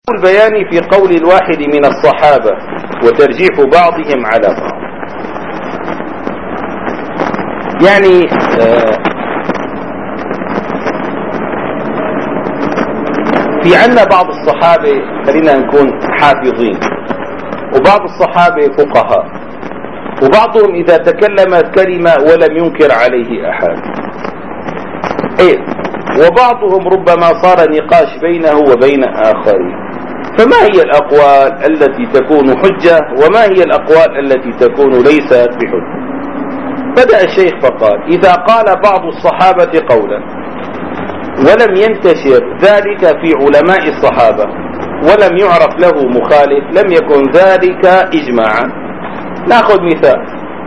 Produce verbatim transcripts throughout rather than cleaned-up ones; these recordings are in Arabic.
البيان في قول الواحد من الصحابة وترجيح بعضهم على بعض. يعني في عنا بعض الصحابة خلينا نكون حافظين، وبعض الصحابة فقهاء، وبعضهم إذا تكلم كلمة ولم ينكر عليه أحد، إيه، وبعضهم ربما صار نقاش بينه وبين آخرين. فما هي الأقوال التي تكون حجة وما هي الأقوال التي تكون ليست بحجة؟ بدأ الشيخ فقال: إذا قال بعض الصحابة قولا ولم ينتشر ذلك في علماء الصحابة ولم يعرف له مخالف لم يكن ذلك إجماعا. نأخذ مثال: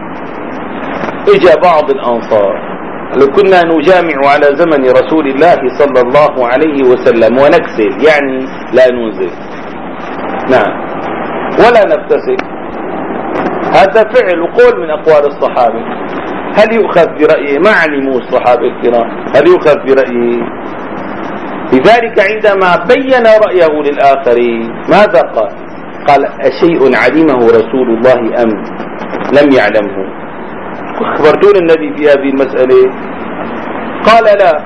إجا بعض الأنصار، لو كنا نجامع على زمن رسول الله صلى الله عليه وسلم ونكسل، يعني لا ننزل، نعم، ولا نبتسل، هذا فعل وقول من أقوال الصحابة. هل يؤخذ برأيه؟ ما علموا الصحابة الكرام هل يؤخذ برأيه؟ لذلك عندما بين رأيه للآخرين ماذا قال؟ قال: أشيء علمه رسول الله أم لم يعلمه؟ أخبرتون النبي في هذه المسألة؟ قال: لا.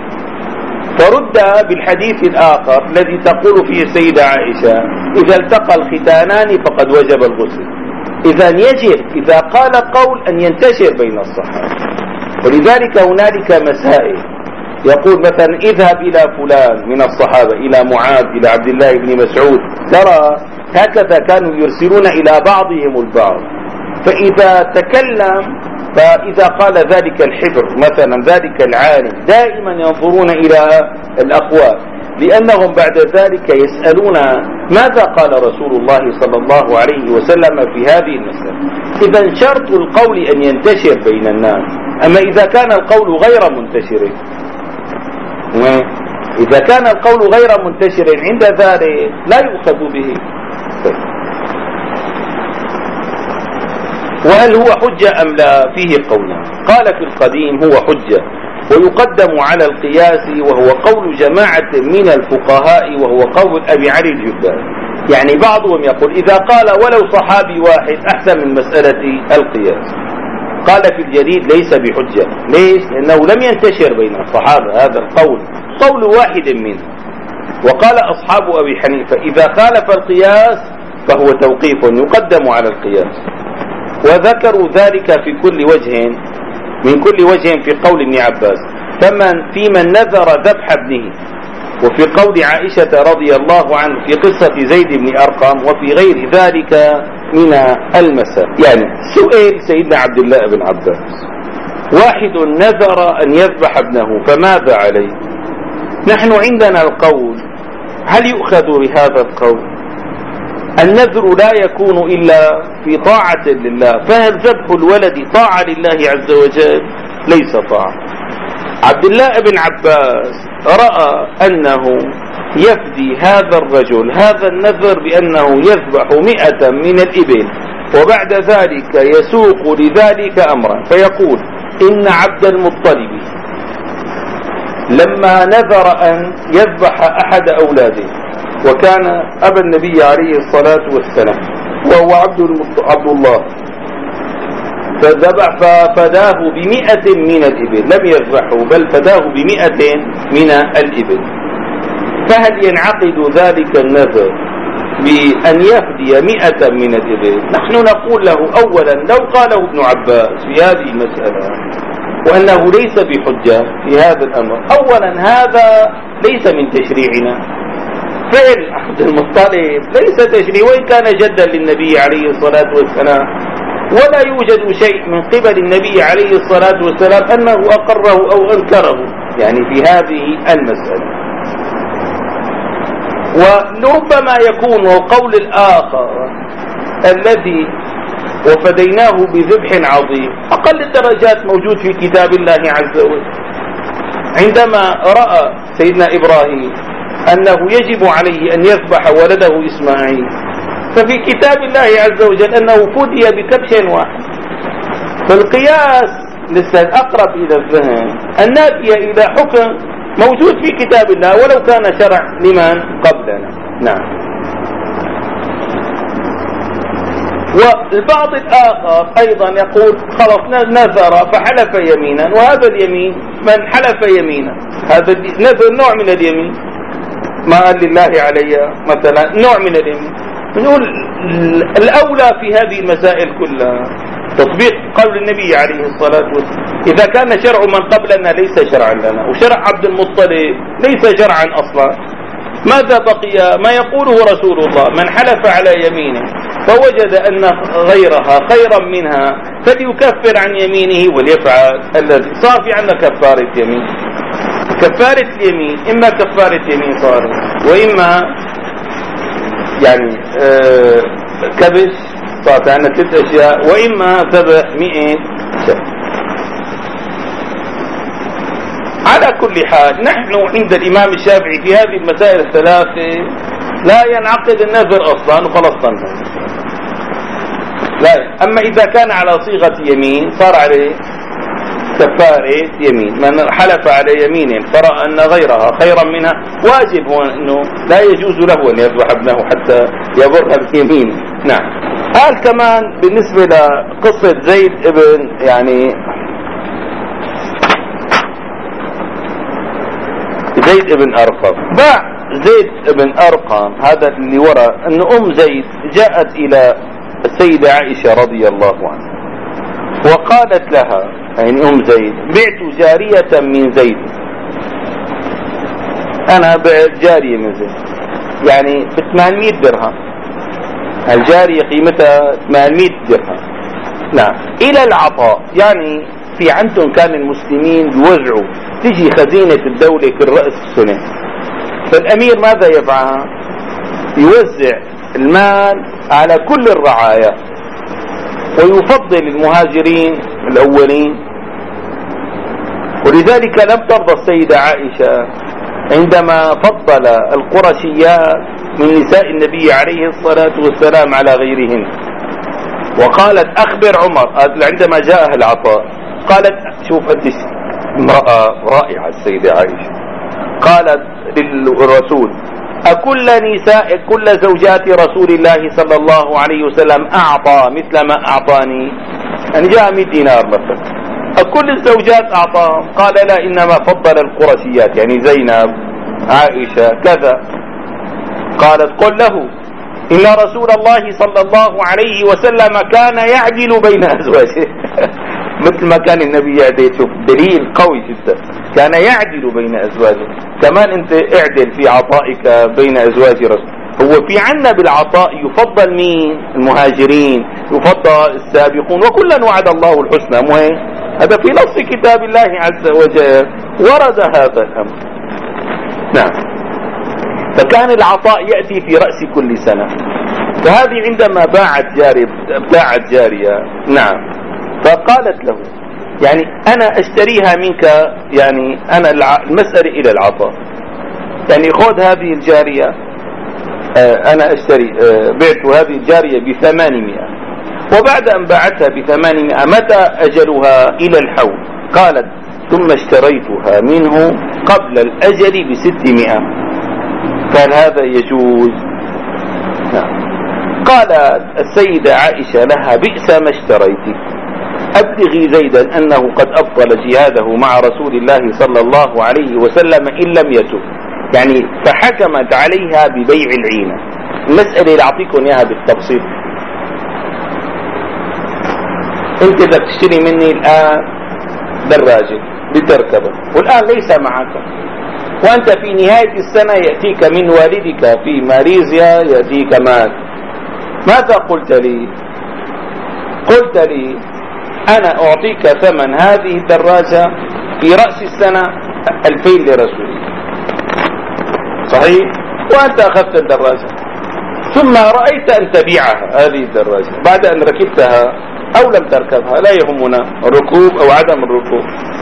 فرد بالحديث الآخر الذي تقول فيه السيدة عائشة: إذا التقى الختانان فقد وجب الغسل. إذا يجب إذا قال قول أن ينتشر بين الصحابة. ولذلك هنالك مسائل، يقول مثلا: اذهب إلى فلان من الصحابة، إلى معاذ، إلى عبد الله بن مسعود، ترى هكذا كانوا يرسلون إلى بعضهم البعض. فإذا تكلم، فإذا قال ذلك الحبر مثلا ذلك العالم، دائما ينظرون إلى الأقوال، لأنهم بعد ذلك يسألون ماذا قال رسول الله صلى الله عليه وسلم في هذه المسألة. إذا شرط القول أن ينتشر بين الناس. أما إذا كان القول غير منتشر، إذا كان القول غير منتشر عند ذلك لا يؤخذ به. وهل هو حجة أم لا؟ فيه قولان. قال: في القديم هو حجة ويقدم على القياس، وهو قول جماعة من الفقهاء، وهو قول أبي علي الجبائي. يعني بعضهم يقول إذا قال ولو صحابي واحد أحسن من مسألة القياس. قال: في الجديد ليس بحجة. ليش؟ لأنه لم ينتشر بين الصحابة هذا القول، قول واحد منه. وقال أصحاب أبي حنيفة: إذا خالف القياس فهو توقيف يقدم على القياس. وذكروا ذلك في كل وجه من كل وجه في قول ابن عباس، فمن في من نذر ذبح ابنه، وفي قول عائشة رضي الله عنه في قصة زيد بن أرقم، وفي غير ذلك من المسائل. يعني سئل سيدنا عبد الله بن عباس: واحد نذر أن يذبح ابنه فماذا عليه؟ نحن عندنا القول، هل يؤخذ بهذا القول؟ النذر لا يكون إلا في طاعة لله، فهل ذبح الولد طاعة لله عز وجل؟ ليس طاعة. عبد الله بن عباس رأى أنه يفدي هذا الرجل هذا النذر بأنه يذبح مئة من الإبل، وبعد ذلك يسوق لذلك أمرا، فيقول: إن عبد المطلب لما نذر أن يذبح أحد أولاده، وكان أبا النبي عليه الصلاة والسلام، وهو عبد, عبد الله، فذبح ففداه بمئة من الإبل، لم يذبحه بل فداه بمئة من الإبل. فهل ينعقد ذلك النذر بأن يفدي مئة من الإبل؟ نحن نقول له: أولا لو قاله ابن عباس في هذه المسألة وأنه ليس بحجة في هذا الأمر، أولا هذا ليس من تشريعنا. فعل عبد المطلب ليس تشريع، وإن كان جدا للنبي عليه الصلاة والسلام، ولا يوجد شيء من قبل النبي عليه الصلاة والسلام أنه أقره أو أنكره يعني في هذه المسألة. ولربما يكون قول الآخر الذي وفديناه بذبح عظيم أقل الدرجات موجود في كتاب الله عز وجل. عندما رأى سيدنا إبراهيم أنه يجب عليه أن يذبح ولده إسماعيل، ففي كتاب الله عز وجل أنه فدي بكبش واحد. فالقياس لسه أقرب إلى الذهن، النافية إلى حكم موجود في كتاب الله ولو كان شرع لمن قبلنا. نعم. والبعض الآخر أيضا يقول خلص نذر فحلف يمينا، وهذا اليمين من حلف يمينا هذا نذر نوع من اليمين، ما قال لله علي مثلا نوع من اليمين. نقول الأولى في هذه المسائل كلها تطبيق قول النبي عليه الصلاة والسلام، إذا كان شرع من قبلنا ليس شرعا لنا، وشرع عبد المطلب ليس شرعا أصلا، ماذا بقي؟ ما يقوله رسول الله: من حلف على يمينه فوجد أن غيرها خيرا منها فليكفر عن يمينه وليفعل الذي صار. في عندنا كفارة يمين، كفارة اليمين إما كفارة يمين صار، وإما يعني آه كبش صارت عندنا ثلاث أشياء، وإما ذبح مئة شاة. على كل حال نحن عند الإمام الشافعي في هذه المسائل الثلاثة لا ينعقد النذر أصلا وخلص تنتهي. لا، أما إذا كان على صيغة يمين صار عليه كفارة يمين. من حلف على يمين فرأى أن غيرها خيرا منها واجب هو أنه لا يجوز له أن يذبح ابنه حتى يبرها باليمين. نعم. قال كمان بالنسبة لقصة زيد ابن يعني زيد ابن أرقم، باع زيد ابن أرقم هذا اللي وراء أن أم زيد جاءت إلى السيدة عائشة رضي الله عنها وقالت لها، يعني أم زيد: بعت جارية من زيد، أنا بعت جارية من زيد يعني ب ثمانمئة درهم، الجارية قيمتها ثمانمئة درهم. نعم. إلى العطاء، يعني في عندهم كان المسلمين يوزعوا، تجي خزينة الدولة كل رأس السنة، فالأمير ماذا يفعل؟ يوزع المال على كل الرعايا، ويفضل المهاجرين الأولين. ولذلك لم ترضى السيدة عائشة عندما فضل القرشيات من نساء النبي عليه الصلاة والسلام على غيرهن، وقالت: أخبر عمر. عندما جاءها العطاء قالت: شوف أنت امرأة رائعة السيدة عائشة، قالت للرسول: أكل نساء كل زوجات رسول الله صلى الله عليه وسلم أعطى مثل ما أعطاني؟ يعني جاء مئة دينار مثلا، أكل الزوجات أعطاهم؟ قال: لا، إنما فضل القرشيات، يعني زينب، عائشة، كذا. قالت: قل له إن رسول الله صلى الله عليه وسلم كان يعدل بين أزواجه مثل ما كان النبي يعدل. شوف دليل قوي جدا، كان يعدل بين أزواجه. كمان أنت اعدل في عطائك بين أزواج رسول. هو في عنا بالعطاء يفضل مين؟ المهاجرين، يفضل السابقون، وكلا وعد الله الحسنى. مهم هذا في نص كتاب الله عز وجل ورد هذا الأمر. نعم. فكان العطاء يأتي في رأس كل سنة. فهذه عندما باعت جارية باعت جارية نعم، فقالت له: يعني أنا أشتريها منك، يعني أنا المسألة إلى العطاء، يعني خذ هذه الجارية، أنا أشتري بعت هذه الجارية بثمانمائة، وبعد أن باعتها بثمانمائة متى أجلها؟ إلى الحول. قالت: ثم اشتريتها منه قبل الأجل بستمائة. قال: هذا يجوز؟ نعم. قالت السيدة عائشة لها: بئس ما اشتريت، أبلغي زيدا أنه قد أبطل جهاده مع رسول الله صلى الله عليه وسلم إن لم يتب. يعني فحكمت عليها ببيع العينة. المسألة اللي أعطيكم إياها بالتفصيل. أنت إذا تشتري مني الآن دراجة لتركبها، والآن ليس معك، وأنت في نهاية السنة يأتيك من والدك في ماليزيا يأتيك مال، ماذا قلت لي؟ قلت لي: أنا أعطيك ثمن هذه الدراجة في رأس السنة ألفين لرسولي، صحيح؟ وأنت أخذت الدراجة، ثم رأيت أن تبيعها هذه الدراجة بعد أن ركبتها أو لم تركبها، لا يهمنا الركوب أو عدم الركوب،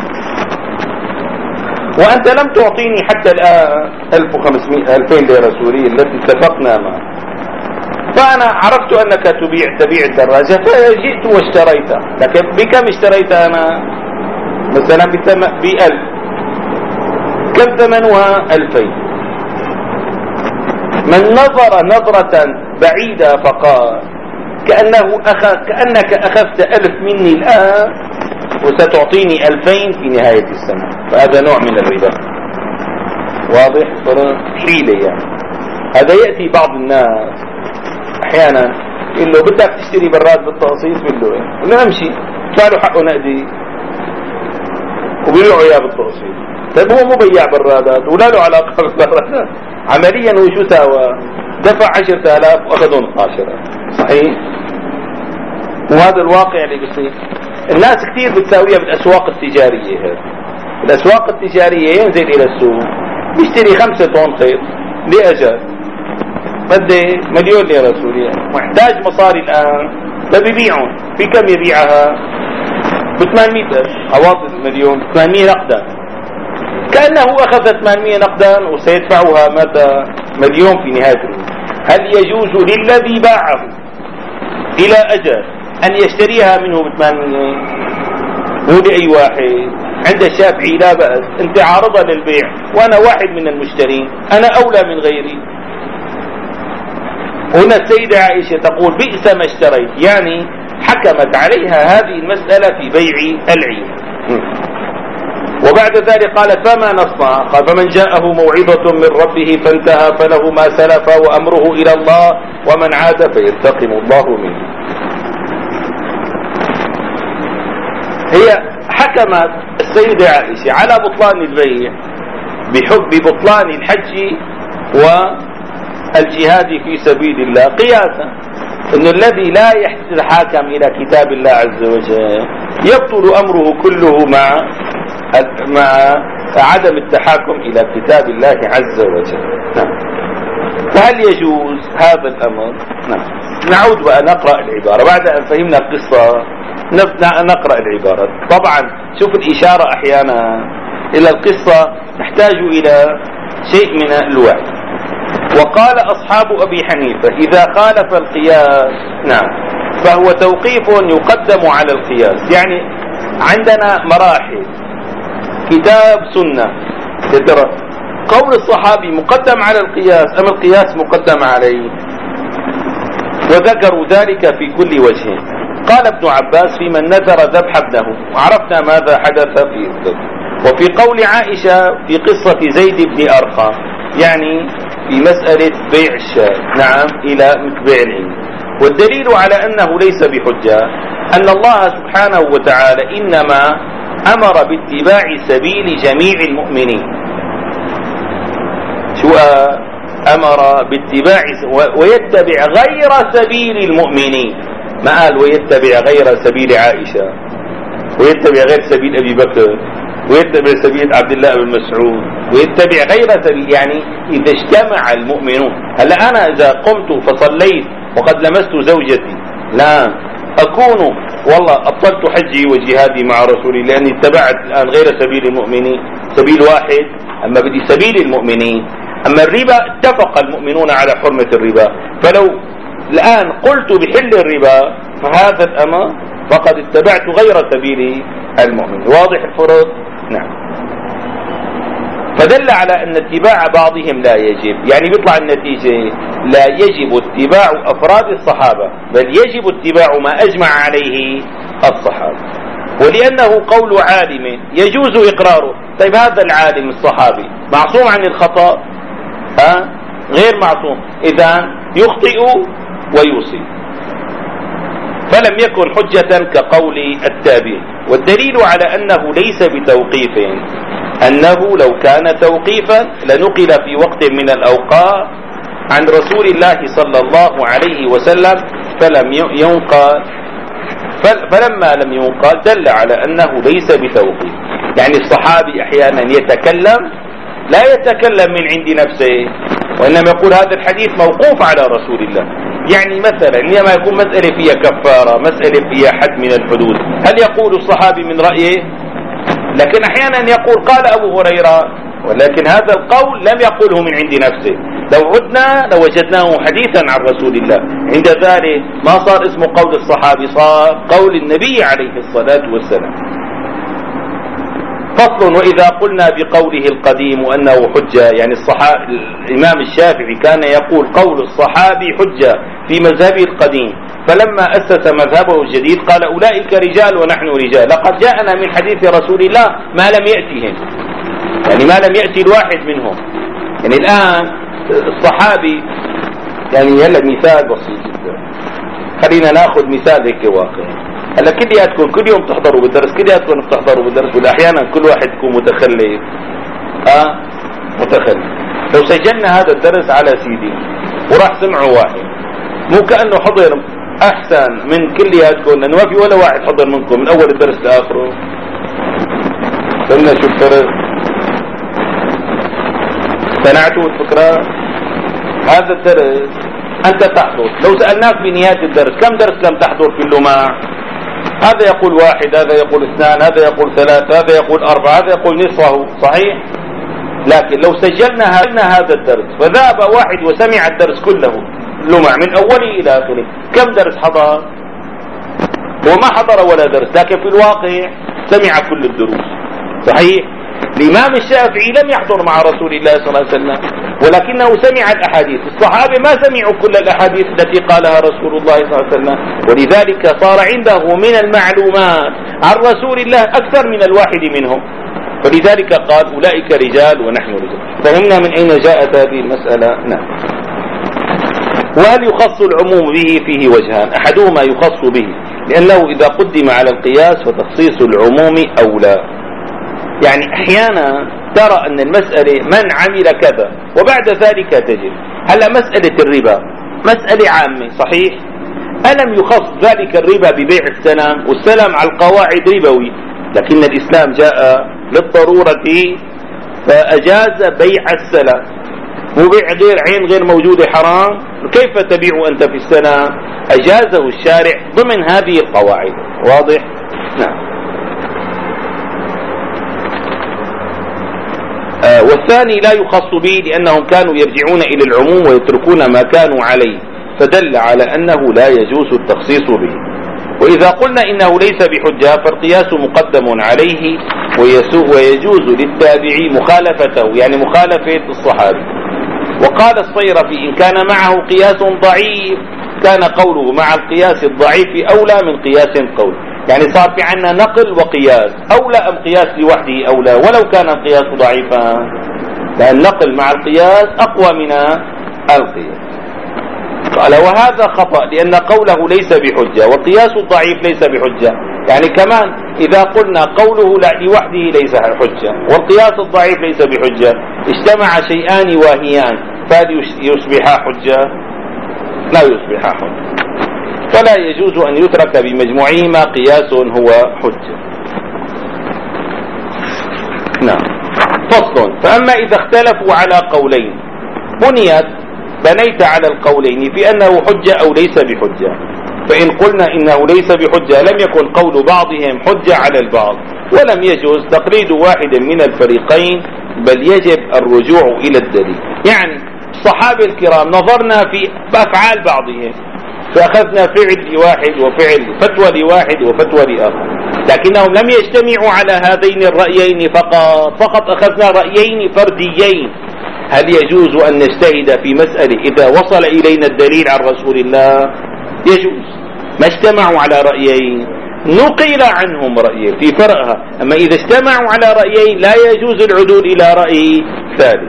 وأنت لم تعطيني حتى الآن ألف وخمسمائة ألفين لرسولي التي اتفقنا معه، فأنا عرفت أنك تبيع تبيع الدراجة فجئت واشتريتها. لكن بكم اشتريتها أنا؟ مثلا بألف، كم ثمنها؟ ألفين. من نظر نظرة بعيدة فقال: كأنه أخذ كأنك أخذت ألف مني الآن وستعطيني ألفين في نهاية السنة، فهذا نوع من الربا. واضح؟ حيلة يعني. هذا يأتي بعض الناس أحيانا يقول له بدك تشتري براد بالتقسيط، بيقول له ايه؟ قل له امشي ادفع له حقه نقدي وبيبيعوا اياه بالتقسيط. طيب هو مو بياع برادات ولا له علاقة بالبرادات، عمليا هو شو ساوى؟ دفع عشرة آلاف واخذهم اثناشر آلاف. صحيح؟ وهذا الواقع اللي بيصير. الناس كثير بتساويها بالاسواق التجارية. هذه الاسواق التجارية ينزل الى السوق بيشتري خمسة طن خيط لأجل بدي مليون ليرة سوريا، محتاج مصاري الآن فبيبيعون. في كم يبيعها؟ ب ثمانمئة ألف، عواطف المليون ثمانمئة نقدا، كأنه أخذ ثمانمئة نقدا وسيدفعها متى؟ مليون في نهاية اليوم. هل يجوز للذي باعه إلى أجل أن يشتريها منه ب ثمانمئة؟ مو لأي واحد. عند الشافعي لا بأس، أنت عارضة للبيع وأنا واحد من المشترين، أنا أولى من غيري. هنا السيدة عائشة تقول بئس ما اشتريت، يعني حكمت عليها هذه المسألة في بيع العين. وبعد ذلك قالت فما نصنع؟ قال فمن جاءه موعظة من ربه فانتهى فله ما سلف وأمره إلى الله ومن عاد فينتقم الله منه. هي حكمت السيدة عائشة على بطلان البيع بحب بطلان الحج والجهاد في سبيل الله قياسا أن الذي لا يتحاكم إلى كتاب الله عز وجل يبطل أمره كله مع مع عدم التحاكم إلى كتاب الله عز وجل. نعم. فهل يجوز هذا الأمر؟ نعم. نعود بقى نقرأ العبارة بعد أن فهمنا القصة. نقرأ العبارة. طبعا شوف الإشارة أحيانا إلى القصة تحتاج إلى شيء من الوعي. وقال أصحاب أبي حنيفة إذا خالف القياس نعم فهو توقيف يقدم على القياس. يعني عندنا مراحل، كتاب سنة ترى قول الصحابي مقدم على القياس أم القياس مقدم عليه، وذكروا ذلك في كل وجه. قال ابن عباس في من نذر ذبح ابنه، وعرفنا ماذا حدث في الذبح. وفي قول عائشة في قصة زيد بن أرقم يعني في مسألة بيع الشاة نعم إلى بيع العين. والدليل على أنه ليس بحجة أن الله سبحانه وتعالى إنما أمر باتباع سبيل جميع المؤمنين. شو أمر باتباع ويتبع غير سبيل المؤمنين، ما قال ويتبع غير سبيل عائشة ويتبع غير سبيل أبي بكر ويتبع سبيل عبد الله بن مسعود ويتبع غير سبيل. يعني إذا اجتمع المؤمنون. هلا أنا إذا قمت فصليت وقد لمست زوجتي لا أكون والله أبطلت حجي وجهادي مع رسولي لأني اتبعت الآن غير سبيل المؤمنين، سبيل واحد. أما بدي سبيل المؤمنين. أما الربا اتفق المؤمنون على حرمة الربا، فلو الآن قلت بحل الربا فهذا الأمر فقد اتبعت غير سبيل المؤمن. واضح الفرق؟ نعم. فدل على أن اتباع بعضهم لا يجب، يعني بيطلع النتيجة لا يجب اتباع أفراد الصحابة بل يجب اتباع ما أجمع عليه الصحابة. ولأنه قول عالم يجوز إقراره. طيب هذا العالم الصحابي معصوم عن الخطأ؟ ها؟ غير معصوم، إذا يخطئ ويوصي، فلم يكن حجة كقول التابعي. والدليل على أنه ليس بتوقيف أنه لو كان توقيفا لنقل في وقت من الأوقات عن رسول الله صلى الله عليه وسلم فلم ينقل، فلما لم ينقل دل على أنه ليس بتوقيف. يعني الصحابي أحيانا يتكلم لا يتكلم من عند نفسه وإنما يقول هذا الحديث موقوف على رسول الله. يعني مثلا لما يكون مسألة فيها كفارة، مسألة فيها حد من الحدود، هل يقول الصحابي من رأيه؟ لكن أحيانا يقول قال أبو هريرة، ولكن هذا القول لم يقوله من عند نفسه. لو عدنا لوجدناه حديثا عن رسول الله. عند ذلك ما صار اسمه قول الصحابي، صار قول النبي عليه الصلاة والسلام. فصل. وإذا قلنا بقوله القديم أنه حجة، يعني الصحابي الإمام الشافعي كان يقول قول الصحابي حجة في مذهبه القديم، فلما أسس مذهبه الجديد قال أولئك رجال ونحن رجال، لقد جاءنا من حديث رسول الله ما لم يأتهم، يعني ما لم يأتي الواحد منهم. يعني الآن الصحابي، يعني يلا مثال بسيط جدا، خلينا ناخذ مثال هيك واقعي. هلا كلياتكم كل يوم تحضروا بالدرس، كلياتكم بتحضروا بالدرس، واحيانا كل واحد يكون متخلف اه متخلف. لو سجلنا هذا الدرس على سيدي وراح سمعوا واحد، مو كأنه حضر احسن من كلياتكم، لانه ما في ولا واحد حضر منكم من اول الدرس لاخره. قلنا شو الفرق؟ سمعتوا الفكرة؟ هذا الدرس انت تحضر، لو سألناك بنهاية الدرس كم درس لم تحضر في اللماع؟ هذا يقول واحد، هذا يقول اثنان، هذا يقول ثلاثة، هذا يقول أربعة، هذا يقول نصفه، صحيح؟ لكن لو سجلنا هذا الدرس فذهب واحد وسمع الدرس كله لمع من أوله إلى آخره، كم درس حضر؟ وما حضر ولا درس، لكن في الواقع سمع كل الدروس، صحيح؟ الإمام الشافعي لم يحضر مع رسول الله صلى الله عليه وسلم، ولكنه سمع الأحاديث. الصحابة ما سمعوا كل الأحاديث التي قالها رسول الله صلى الله عليه وسلم، ولذلك صار عنده من المعلومات عن رسول الله أكثر من الواحد منهم، ولذلك قال أولئك رجال ونحن رجال. فهمنا من أين جاءت هذه المسألة؟ نعم. وهل يخص العموم به؟ فيه وجهان، أحدهما يخص به لأنه إذا قدم على القياس فتخصيص العموم أولى. يعني أحيانا ترى أن المسألة من عمل كذا وبعد ذلك تجد. هلا مسألة الربا مسألة عامة، صحيح؟ ألم يخص ذلك الربا ببيع السلام؟ والسلام على القواعد ربوي، لكن الإسلام جاء للضرورة فأجاز بيع السلام. وبيع غير عين غير موجودة حرام، كيف تبيع أنت في السلام؟ أجازه الشارع ضمن هذه القواعد. واضح؟ نعم. آه والثاني لا يخص به لأنهم كانوا يرجعون إلى العموم ويتركون ما كانوا عليه، فدل على أنه لا يجوز التخصيص به. وإذا قلنا إنه ليس بحجة فالقياس مقدم عليه ويجوز للتابعي مخالفته، يعني مخالفة الصحابي. وقال الصيرفي إن كان معه قياس ضعيف كان قوله مع القياس الضعيف أولى من قياس قول. يعني صار في عنا نقل وقياس، أولى أم قياس لوحده أولى ولو كان القياس ضعيفا، لأن النقل مع القياس أقوى من القياس. قال وهذا خطأ لأن قوله ليس بحجة والقياس الضعيف ليس بحجة. يعني كمان إذا قلنا قوله لا لوحده ليس حجة والقياس الضعيف ليس بحجة، اجتمع شيئان واهيان، فهل يصبح حجة؟ لا يصبح حجة، فلا يجوز أن يترك بمجموعهما قياس هو حجة. نعم. فصل. فأما إذا اختلفوا على قولين بنيت بنيت على القولين في أنه حجة أو ليس بحجة. فإن قلنا إنه ليس بحجة لم يكن قول بعضهم حجة على البعض، ولم يجوز تقليد واحد من الفريقين، بل يجب الرجوع إلى الدليل. يعني الصحابة الكرام نظرنا في أفعال بعضهم فأخذنا فعل لواحد وفعل فتوى لواحد وفتوى لآخر، لكنهم لم يجتمعوا على هذين الرأيين فقط فقط أخذنا رأيين فرديين. هل يجوز أن نجتهد في مسألة إذا وصل إلينا الدليل عن رسول الله؟ يجوز. ما اجتمعوا على رأيين نقل عنهم رأيين في فرقها، أما إذا اجتمعوا على رأيين لا يجوز العدول إلى رأي ثالث.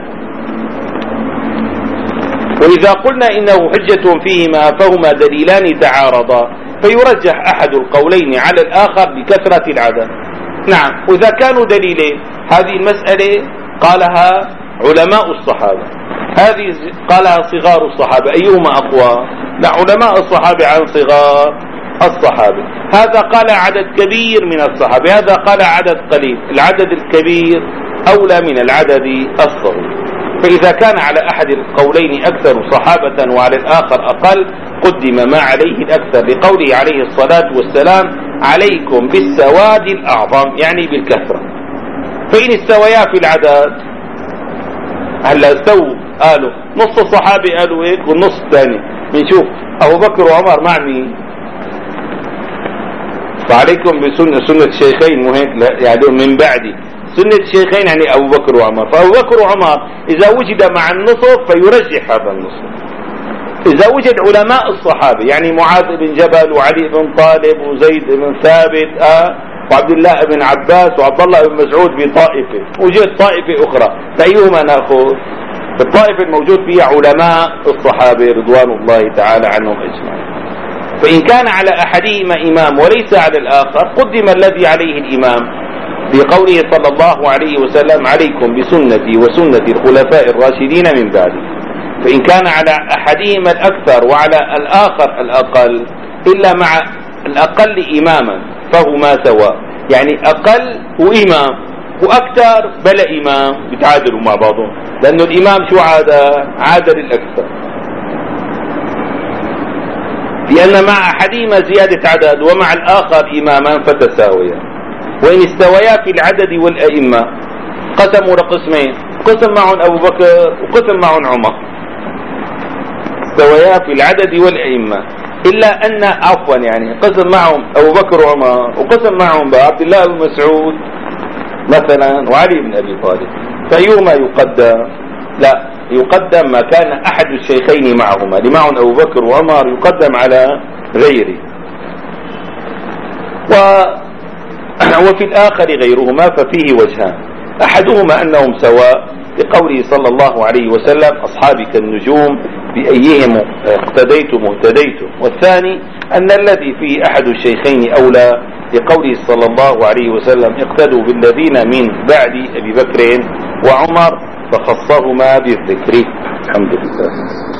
وإذا قلنا إنه حجة فيهما فهما دليلان تعارضا فيرجح أحد القولين على الآخر بكثرة العدد. نعم. وإذا كانوا دليلين، هذه المسألة قالها علماء الصحابة، هذه قالها صغار الصحابة، أيهما أقوى؟ لا، علماء الصحابة عن صغار الصحابة. هذا قال عدد كبير من الصحابة، هذا قال عدد قليل، العدد الكبير أولى من العدد الصغير. فإذا كان على أحد القولين أكثر صحابة وعلى الآخر أقل قدم ما عليه الأكثر، لقوله عليه الصلاة والسلام عليكم بالسواد الأعظم، يعني بالكثرة. فإن استويا في العدد، هلا استووا قالوا نص الصحابة قالوا هيك والنص الثاني بنشوف أبو بكر وعمر مع مين؟ فعليكم بسنة سنة الشيخين، مو هيك؟ يعني من بعدي سنة الشيخين يعني أبو بكر وعمر. فأبو بكر وعمر إذا وجد مع النصف فيرجح هذا النصف، إذا وجد علماء الصحابة يعني معاذ بن جبل وعلي بن طالب وزيد بن ثابت آه وعبد الله بن عباس وعبد الله بن مسعود بطائفة، وجد طائفة أخرى، فأيهما نأخذ؟ الطائفة الموجود فيها علماء الصحابة رضوان الله تعالى عنهم أجمعين. فإن كان على أحدهما إمام وليس على الآخر قدم الذي عليه الإمام بقوله صلى الله عليه وسلم: عليكم بسنتي وسنة الخلفاء الراشدين من بعدي. فإن كان على أحدهما الأكثر وعلى الآخر الأقل إلا مع الأقل إماما فهما سواء، يعني أقل وإمام وأكثر بلا إمام بيتعادلوا مع بعضهم، لأنه الإمام شو عادة؟ عادة للأكثر، لأن مع أحدهما زيادة عدد ومع الآخر إماما فتساويا. وإن استويا في العدد والأئمة قسموا لقسمين، قسم معهم أبو بكر وقسم معهم عمر، استويا في العدد والأئمة، إلا أن عفوا يعني قسم معهم أبو بكر وعمر وقسم معهم عبد الله بن مسعود مثلا وعلي بن أبي طالب، فأيهما يقدم؟ لا، يقدم ما كان أحد الشيخين معهما، لمعهم أبو بكر وعمر يقدم على غيره، و وفي الآخر غيرهما ففيه وجهان: أحدهما أنهم سواء بقوله صلى الله عليه وسلم: أصحابي كالنجوم بأيهم اقتديتم اهتديتم، والثاني أن الذي فيه أحد الشيخين أولى بقوله صلى الله عليه وسلم: اقتدوا بالذين من بعد أبي بكر وعمر، فخصهما بالذكر. الحمد لله.